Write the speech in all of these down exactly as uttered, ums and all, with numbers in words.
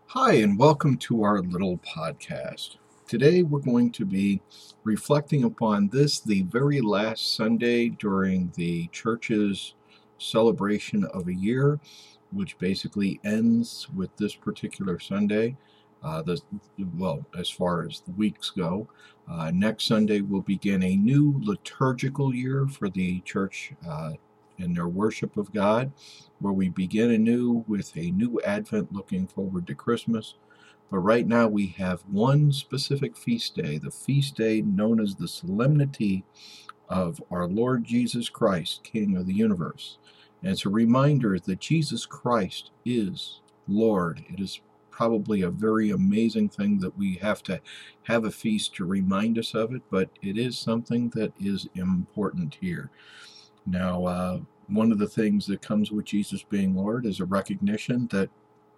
Hi, and welcome to our little podcast. Today we're going to be reflecting upon this, the very last Sunday during the church's celebration of a year, which basically ends with this particular Sunday. Uh, the, well, as far as the weeks go, uh, next Sunday will begin a new liturgical year for the church uh, in their worship of God, where we begin anew with a new Advent looking forward to Christmas. But right now we have one specific feast day, the feast day known as the Solemnity of our Lord Jesus Christ, King of the universe. And it's a reminder that Jesus Christ is Lord. It is probably a very amazing thing that we have to have a feast to remind us of it, but it is something that is important here. Now, uh, one of the things that comes with Jesus being Lord is a recognition that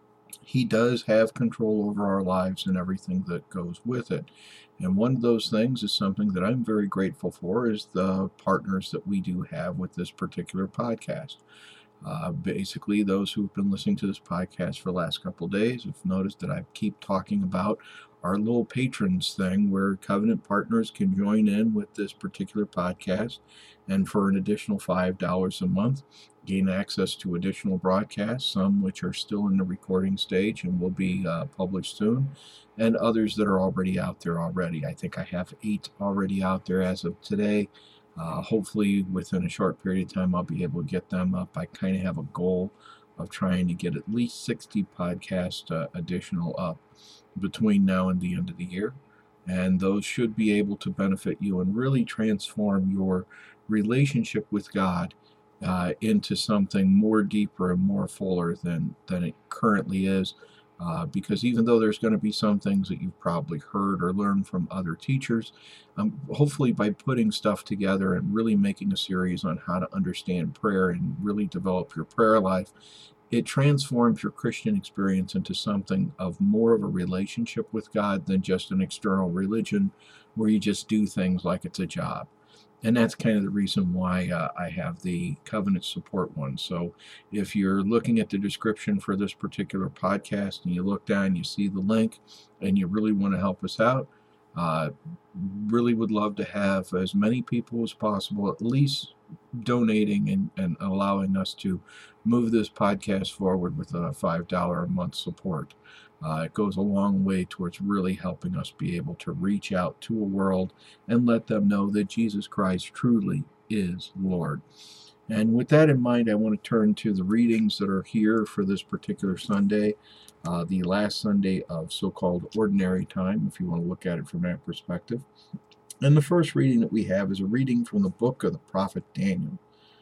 he does have control over our lives and everything that goes with it. And one of those things is something that I'm very grateful for is the partners that we do have with this particular podcast. Uh, basically, those who've been listening to this podcast for the last couple of days have noticed that I keep talking about our little patrons thing where covenant partners can join in with this particular podcast, and for an additional five dollars a month gain access to additional broadcasts, some which are still in the recording stage and will be uh, published soon, and others that are already out there already. I think I have eight already out there as of today. Uh, hopefully, within a short period of time, I'll be able to get them up. I kind of have a goal of trying to get at least sixty podcasts uh, additional up between now and the end of the year. And those should be able to benefit you and really transform your relationship with God uh, into something more deeper and more fuller than, than it currently is. Uh, because even though there's going to be some things that you've probably heard or learned from other teachers, um, hopefully by putting stuff together and really making a series on how to understand prayer and really develop your prayer life, it transforms your Christian experience into something of more of a relationship with God than just an external religion where you just do things like it's a job. And that's kind of the reason why uh, I have the covenant support one. So if you're looking at the description for this particular podcast and you look down, you see the link, and you really want to help us out, uh, really would love to have as many people as possible at least donating and, and allowing us to move this podcast forward with a five dollars a month support. Uh, it goes a long way towards really helping us be able to reach out to a world and let them know that Jesus Christ truly is Lord. And with that in mind, I want to turn to the readings that are here for this particular Sunday, uh, the last Sunday of so-called ordinary time, if you want to look at it from that perspective. And the first reading that we have is a reading from the book of the prophet Daniel.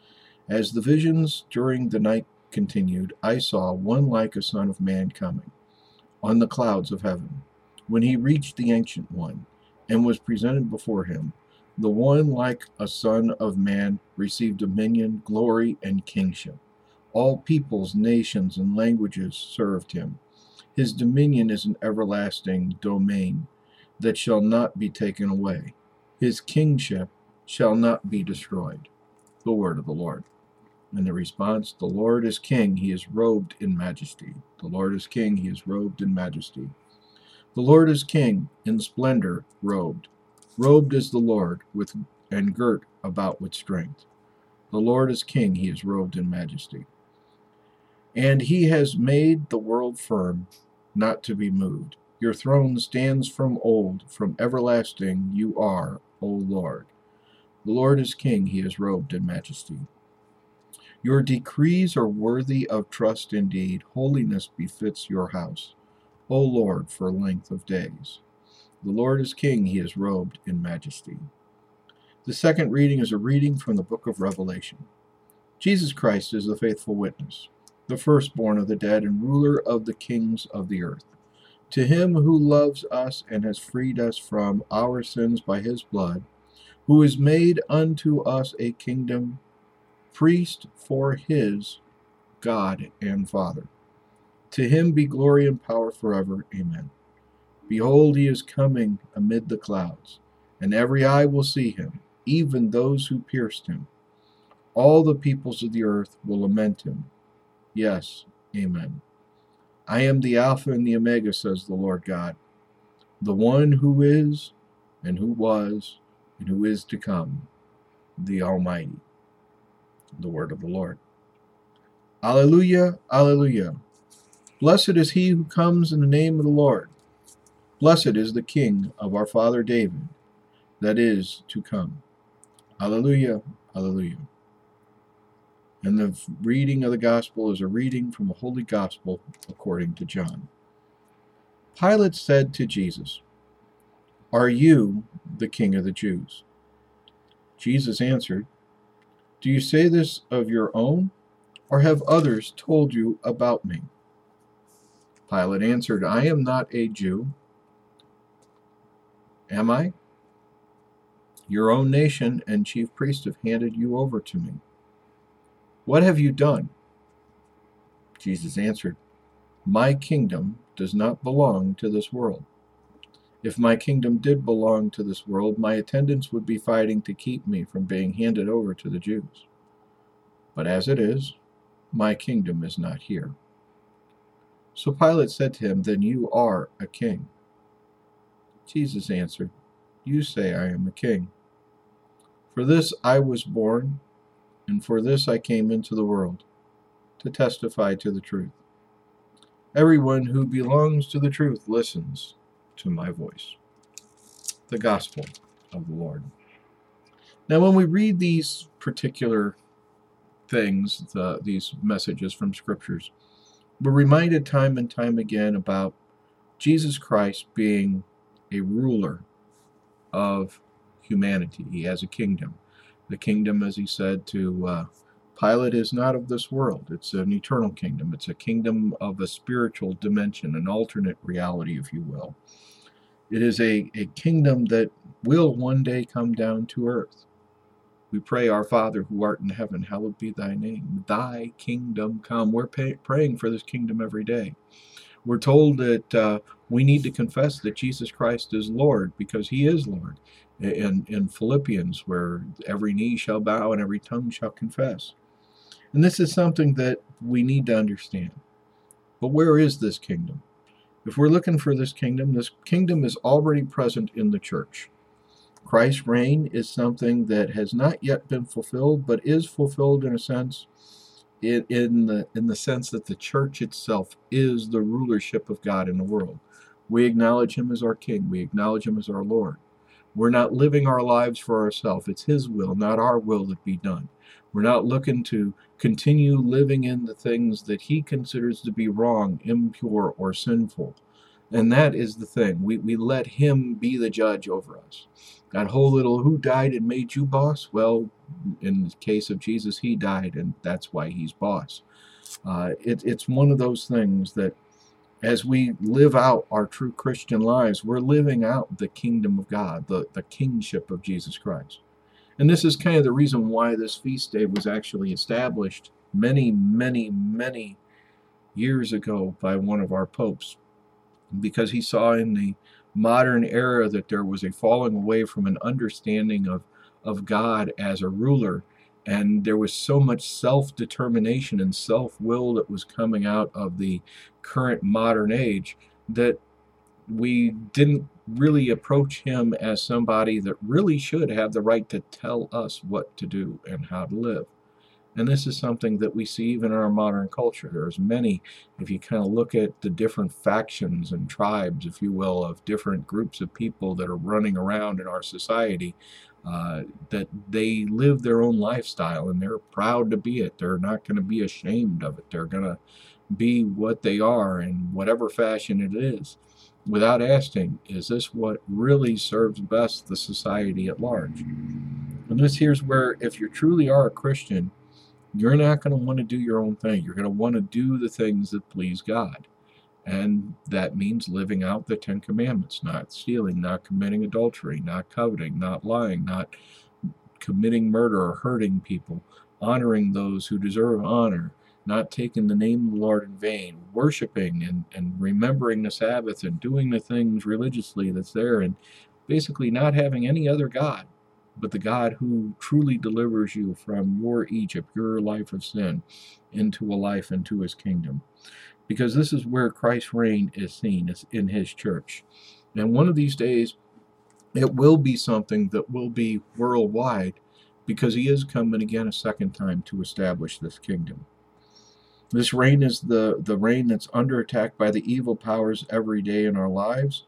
As the visions during the night continued, I saw one like a son of man coming on the clouds of heaven. When he reached the Ancient One and was presented before him, the one like a son of man received dominion, glory, and kingship. All peoples, nations, and languages served him. His dominion is an everlasting domain that shall not be taken away. His kingship shall not be destroyed. The word of the Lord. And the response, the Lord is king, he is robed in majesty. The Lord is king, he is robed in majesty. The Lord is king, in splendor robed. Robed is the Lord, with and girt about with strength. The Lord is king, he is robed in majesty. And he has made the world firm, not to be moved. Your throne stands from old, from everlasting you are, O Lord. The Lord is king, he is robed in majesty. Your decrees are worthy of trust indeed. Holiness befits your house, O Lord, for length of days. The Lord is king, he is robed in majesty. The second reading is a reading from the book of Revelation. Jesus Christ is the faithful witness, the firstborn of the dead and ruler of the kings of the earth. To him who loves us and has freed us from our sins by his blood, who is made unto us a kingdom, priest for his God and Father. To him be glory and power forever. Amen. Behold, he is coming amid the clouds, and every eye will see him, even those who pierced him. All the peoples of the earth will lament him. Yes, amen. I am the Alpha and the Omega, says the Lord God, the one who is, and who was, and who is to come, the Almighty. The word of the Lord. Alleluia, alleluia. Blessed is he who comes in the name of the Lord. Blessed is the King of our father David, that is to come. Alleluia, alleluia. And the reading of the gospel is a reading from the Holy Gospel according to John. Pilate said to Jesus, "Are you the King of the Jews?" Jesus answered, "Do you say this of your own, or have others told you about me?" Pilate answered, "I am not a Jew. Am I? Your own nation and chief priests have handed you over to me. What have you done?" Jesus answered, "My kingdom does not belong to this world. If my kingdom did belong to this world, my attendants would be fighting to keep me from being handed over to the Jews. But as it is, my kingdom is not here." So Pilate said to him, "Then you are a king." Jesus answered, "You say I am a king. For this I was born, and for this I came into the world, to testify to the truth. Everyone who belongs to the truth listens to my voice." The Gospel of the Lord. Now, when we read these particular things, the, these messages from Scriptures, we're reminded time and time again about Jesus Christ being a ruler of humanity. He has a kingdom. The kingdom, as he said to uh, Pilate, is not of this world. It's an eternal kingdom. It's a kingdom of a spiritual dimension, an alternate reality, if you will. It is a, a kingdom that will one day come down to earth. We pray, "Our Father who art in heaven, hallowed be thy name. Thy kingdom come." We're pay, praying for this kingdom every day. We're told that uh, we need to confess that Jesus Christ is Lord, because he is Lord. In, in Philippians, where every knee shall bow and every tongue shall confess. And this is something that we need to understand. But where is this kingdom? If we're looking for this kingdom, this kingdom is already present in the church. Christ's reign is something that has not yet been fulfilled, but is fulfilled in a sense, in, in, the, in the sense that the church itself is the rulership of God in the world. We acknowledge him as our King. We acknowledge him as our Lord. We're not living our lives for ourselves. It's his will, not our will, that be done. We're not looking to continue living in the things that he considers to be wrong, impure, or sinful. And that is the thing. We, we let him be the judge over us. That whole little "who died and made you boss?" Well, in the case of Jesus, he died, and that's why he's boss. Uh, it, it's one of those things that as we live out our true Christian lives, we're living out the kingdom of God, the, the kingship of Jesus Christ. And this is kind of the reason why this feast day was actually established many, many, many years ago by one of our popes, because he saw in the modern era that there was a falling away from an understanding of, of God as a ruler. And there was so much self-determination and self-will that was coming out of the current modern age that we didn't really approach him as somebody that really should have the right to tell us what to do and how to live. And this is something that we see even in our modern culture. There's many, if you kind of look at the different factions and tribes, if you will, of different groups of people that are running around in our society, uh, that they live their own lifestyle and they're proud to be it. They're not going to be ashamed of it. They're going to be what they are in whatever fashion it is, without asking, is this what really serves best the society at large? And this here's where, if you truly are a Christian, you're not going to want to do your own thing. You're going to want to do the things that please God. And that means living out the Ten Commandments, not stealing, not committing adultery, not coveting, not lying, not committing murder or hurting people, honoring those who deserve honor, not taking the name of the Lord in vain, worshiping and, and remembering the Sabbath and doing the things religiously that's there, and basically not having any other God but the God who truly delivers you from your Egypt, your life of sin, into a life into his kingdom. because this is where Christ's reign is seen, is in his church. And one of these days, it will be something that will be worldwide, because he is coming again a second time to establish this kingdom. This reign is the, the reign that's under attack by the evil powers every day in our lives,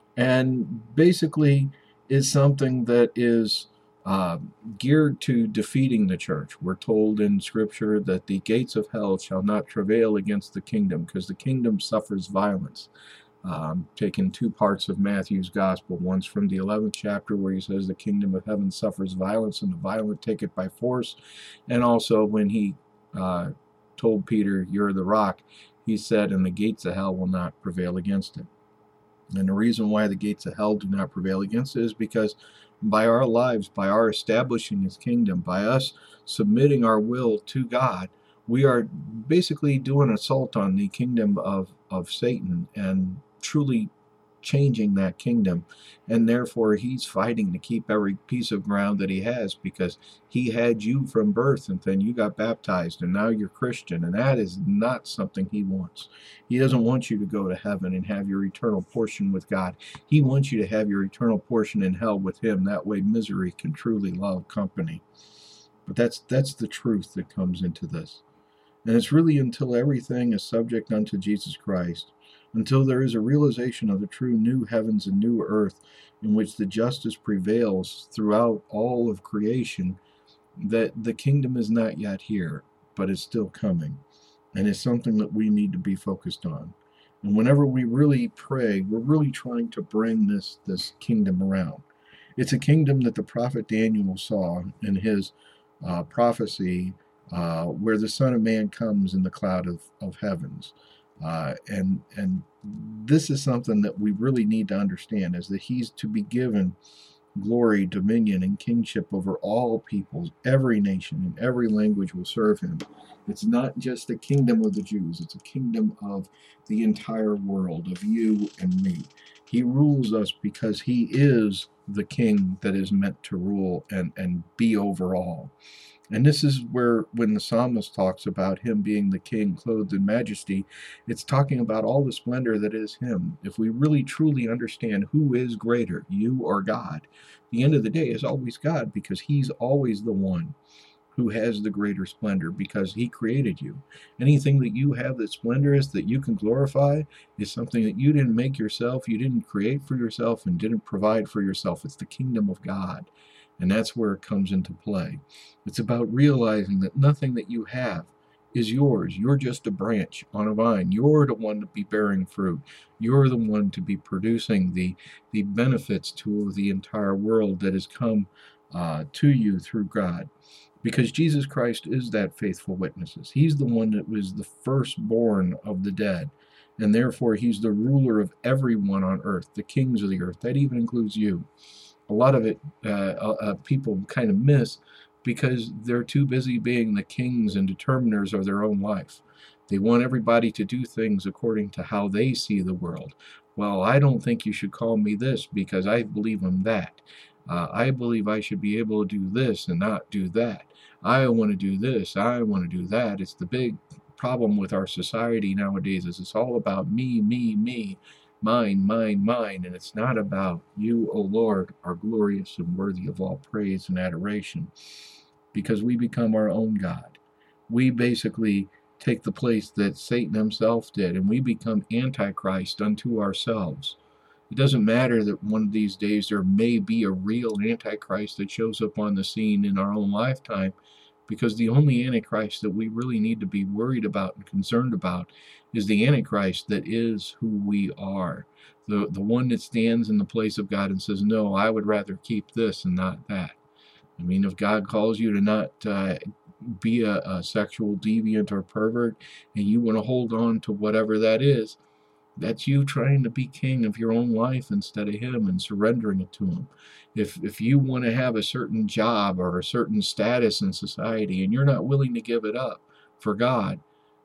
and basically is something that is uh, geared to defeating the church. We're told in Scripture that the gates of hell shall not travail against the kingdom, because the kingdom suffers violence. Um, taking two parts of Matthew's gospel. One's from the eleventh chapter, where he says the kingdom of heaven suffers violence, and the violent take it by force. And also when he uh, told Peter, "You're the rock," he said, "and the gates of hell will not prevail against it." And the reason why the gates of hell do not prevail against it is because by our lives, by our establishing his kingdom, by us submitting our will to God, we are basically doing an assault on the kingdom of, of Satan and truly changing that kingdom. And therefore he's fighting to keep every piece of ground that he has, because he had you from birth, and then you got baptized and now you're Christian, and that is not something he wants. He doesn't want you to go to heaven and have your eternal portion with God. He wants you to have your eternal portion in hell with him. That way misery can truly love company. But that's that's the truth that comes into this. And it's really until everything is subject unto Jesus Christ, until there is a realization of the true new heavens and new earth in which the justice prevails throughout all of creation, that the kingdom is not yet here, but is still coming. And it's something that we need to be focused on. And whenever we really pray, we're really trying to bring this, this kingdom around. It's a kingdom that the prophet Daniel saw in his uh, prophecy, uh, where the Son of Man comes in the cloud of, of heavens. Uh, and and this is something that we really need to understand, is that he's to be given glory, dominion, and kingship over all peoples. Every nation and every language will serve him. It's not just a kingdom of the Jews. It's a kingdom of the entire world, of you and me. He rules us because he is the king that is meant to rule and, and be over all. And this is where, when the psalmist talks about him being the king clothed in majesty, it's talking about all the splendor that is him. If we really truly understand who is greater, you or God, the end of the day is always God, because he's always the one who has the greater splendor, because he created you. Anything that you have that's splendorous, that you can glorify, is something that you didn't make yourself, you didn't create for yourself, and didn't provide for yourself. It's the kingdom of God. And that's where it comes into play. It's about realizing that nothing that you have is yours. You're just a branch on a vine. You're the one to be bearing fruit. You're the one to be producing the, the benefits to the entire world that has come uh, to you through God. Because Jesus Christ is that faithful witness. He's the one that was the firstborn of the dead. And therefore he's the ruler of everyone on earth, the kings of the earth. That even includes you. A lot of it uh, uh, people kind of miss, because they're too busy being the kings and determiners of their own life. They want everybody to do things according to how they see the world. Well, I don't think you should call me this because I believe in that. Uh, I believe I should be able to do this and not do that. I want to do this. I want to do that. It's the big problem with our society nowadays, is it's all about me, me, me. Mine, mine, mine, and it's not about you, O Lord, are glorious and worthy of all praise and adoration, because we become our own God. We basically take the place that Satan himself did, and we become Antichrist unto ourselves. It doesn't matter that one of these days there may be a real Antichrist that shows up on the scene in our own lifetime, because the only Antichrist that we really need to be worried about and concerned about is the Antichrist that is who we are. The, the one that stands in the place of God and says, no, I would rather keep this and not that. I mean, if God calls you to not uh, be a, a sexual deviant or pervert, and you want to hold on to whatever that is, that's you trying to be king of your own life instead of him and surrendering it to him. If if you want to have a certain job or a certain status in society and you're not willing to give it up for God,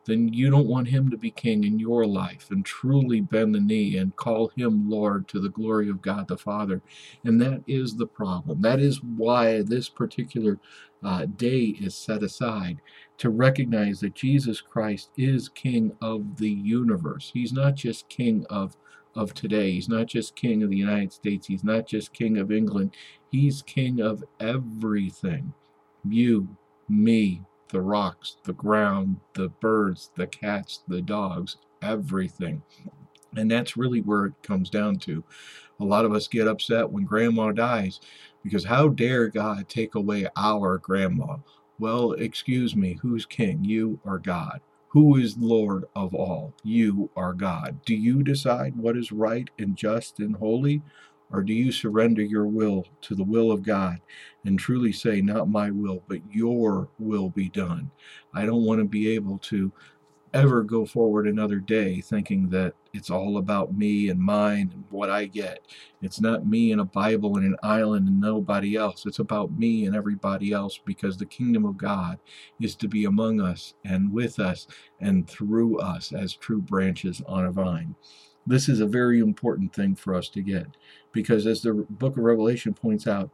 then you don't want him to be king in your life and truly bend the knee and call him Lord to the glory of God the Father. And that is the problem. That is why this particular uh, day is set aside, to recognize that Jesus Christ is King of the universe. He's not just King of of today. He's not just King of the United States. He's not just King of England. He's King of everything. You, me, the rocks, the ground, the birds, the cats, the dogs, everything. And that's really where it comes down to. A lot of us get upset when grandma dies because how dare God take away our grandma? Well, excuse me, who's king? You or God? Who is Lord of all? You are God. Do you decide what is right and just and holy? Or do you surrender your will to the will of God and truly say, not my will, but your will be done? I don't want to be able to ever go forward another day thinking that it's all about me and mine and what I get. It's not me and a Bible and an island and nobody else. It's about me and everybody else, because the kingdom of God is to be among us and with us and through us as true branches on a vine. This is a very important thing for us to get, because as the book of Revelation points out,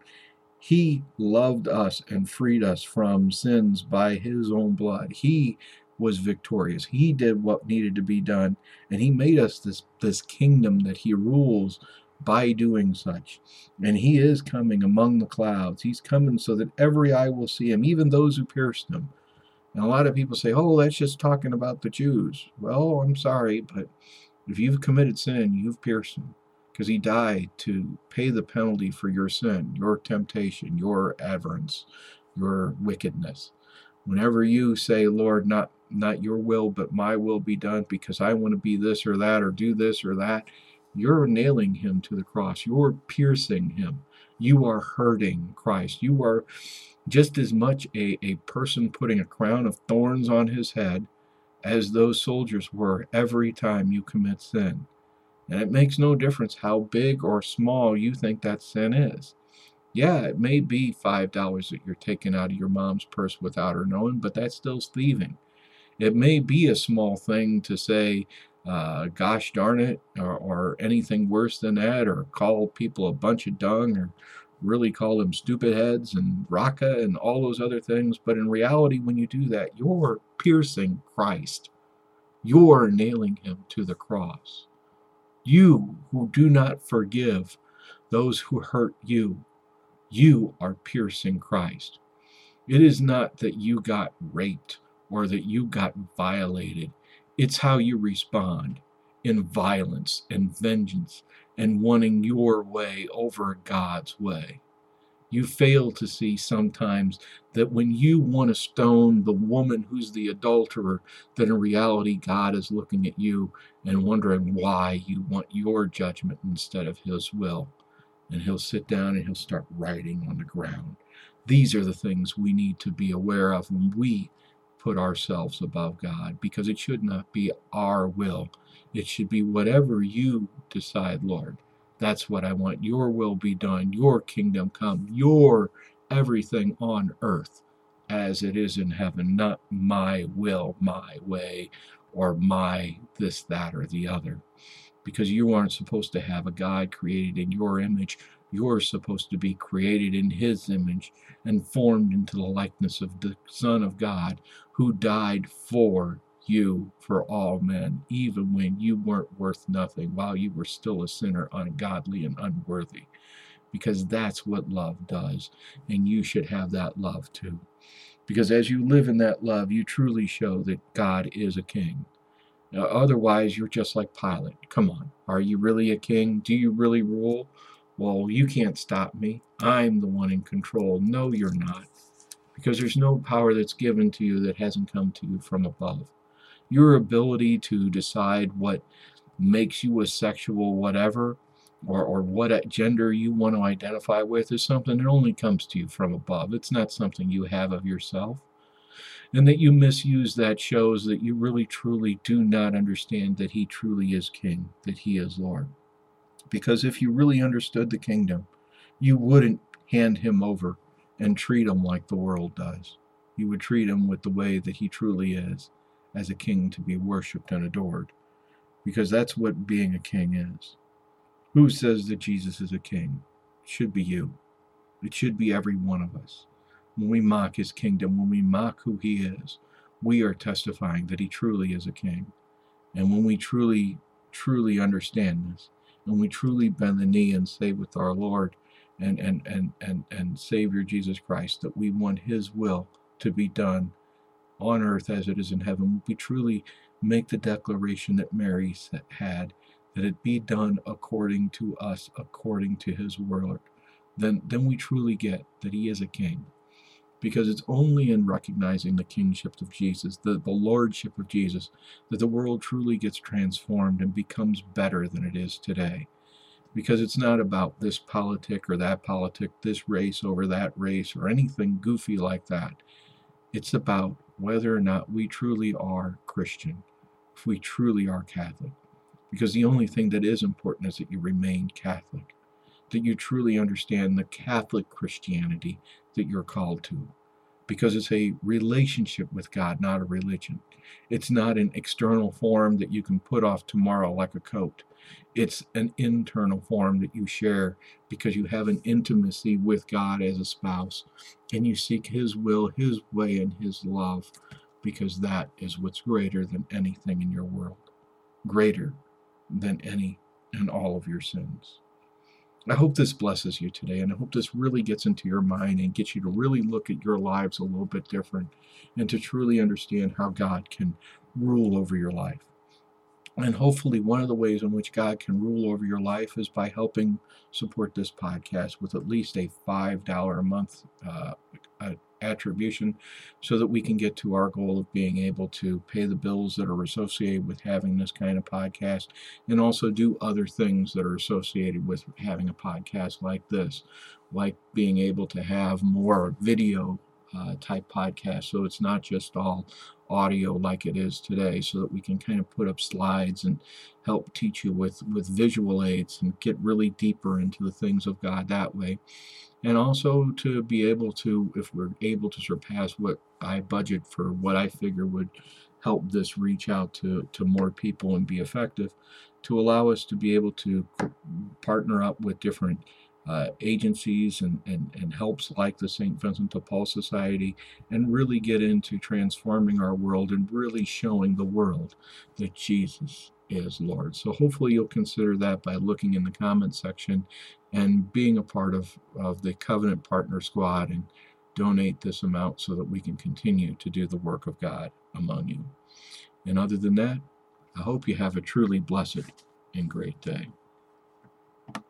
he loved us and freed us from sins by his own blood. He was victorious. He did what needed to be done, and he made us this this kingdom that he rules by doing such. And he is coming among the clouds. He's coming so that every eye will see him, even those who pierced him. And a lot of people say, oh, that's just talking about the Jews. Well, I'm sorry, but if you've committed sin, you've pierced him, because he died to pay the penalty for your sin, your temptation, your avarice, your wickedness. Whenever you say, Lord, not not your will, but my will be done, because I want to be this or that or do this or that, you're nailing him to the cross. You're piercing him. You are hurting Christ. You are just as much a, a person putting a crown of thorns on his head as those soldiers were every time you commit sin. And it makes no difference how big or small you think that sin is. Yeah, it may be five dollars that you're taking out of your mom's purse without her knowing, but that's still thieving. It may be a small thing to say, uh, gosh darn it, or, or anything worse than that, or call people a bunch of dung, or really call them stupid heads and raka and all those other things. But in reality, when you do that, you're piercing Christ. You're nailing him to the cross. You who do not forgive those who hurt you, you are piercing Christ. It is not that you got raped or that you got violated. It's how you respond in violence and vengeance and wanting your way over God's way. You fail to see sometimes that when you want to stone the woman who's the adulterer, that in reality God is looking at you and wondering why you want your judgment instead of his will. And he'll sit down and he'll start writing on the ground. These are the things we need to be aware of when we put ourselves above God, because it should not be our will. It should be whatever you decide, Lord. That's what I want. Your will be done. Your kingdom come. Your everything on earth as it is in heaven. Not my will, my way, or my this, that, or the other. Because you aren't supposed to have a God created in your image. You're supposed to be created in his image and formed into the likeness of the Son of God, who died for you, for all men, even when you weren't worth nothing, while you were still a sinner, ungodly and unworthy. Because that's what love does, and you should have that love too. Because as you live in that love, you truly show that God is a king. Now, otherwise, you're just like Pilate. Come on, are you really a king? Do you really rule? Well, you can't stop me. I'm the one in control. No, you're not. Because there's no power that's given to you that hasn't come to you from above. Your ability to decide what makes you a sexual whatever, or, or what gender you want to identify with, is something that only comes to you from above. It's not something you have of yourself. And that you misuse that shows that you really truly do not understand that he truly is king, that he is Lord. Because if you really understood the kingdom, you wouldn't hand him over and treat him like the world does. You would treat him with the way that he truly is, as a king to be worshipped and adored, because that's what being a king is. Who says that Jesus is a king? It should be you. It should be every one of us. When we mock his kingdom, when we mock who he is, we are testifying that he truly is a king. And when we truly, truly understand this, and we truly bend the knee and say with our Lord and, and, and, and, and Savior Jesus Christ that we want his will to be done on earth as it is in heaven, we truly make the declaration that Mary had, that it be done according to us, according to his word, then, then we truly get that he is a king. Because it's only in recognizing the kingship of Jesus, the, the lordship of Jesus, that the world truly gets transformed and becomes better than it is today. Because it's not about this politic or that politic, this race over that race, or anything goofy like that. It's about whether or not we truly are Christian, if we truly are Catholic. Because the only thing that is important is that you remain Catholic, that you truly understand the Catholic Christianity that you're called to. Because it's a relationship with God, not a religion. It's not an external form that you can put off tomorrow like a coat. It's an internal form that you share because you have an intimacy with God as a spouse, and you seek his will, his way, and his love, because that is what's greater than anything in your world, greater than any and all of your sins. I hope this blesses you today, and I hope this really gets into your mind and gets you to really look at your lives a little bit different and to truly understand how God can rule over your life. And hopefully one of the ways in which God can rule over your life is by helping support this podcast with at least a five dollars a month uh, attribution, so that we can get to our goal of being able to pay the bills that are associated with having this kind of podcast, and also do other things that are associated with having a podcast like this, like being able to have more video uh, type podcasts, so it's not just all audio like it is today, so that we can kind of put up slides and help teach you with, with visual aids and get really deeper into the things of God that way. And also to be able to, if we're able to surpass what I budget for what I figure would help this reach out to, to more people and be effective, to allow us to be able to partner up with different uh, agencies and, and, and helps like the Saint Vincent de Paul Society, and really get into transforming our world and really showing the world that Jesus is Lord. So hopefully you'll consider that by looking in the comment section and being a part of, of the Covenant Partner Squad, and donate this amount so that we can continue to do the work of God among you. And other than that, I hope you have a truly blessed and great day.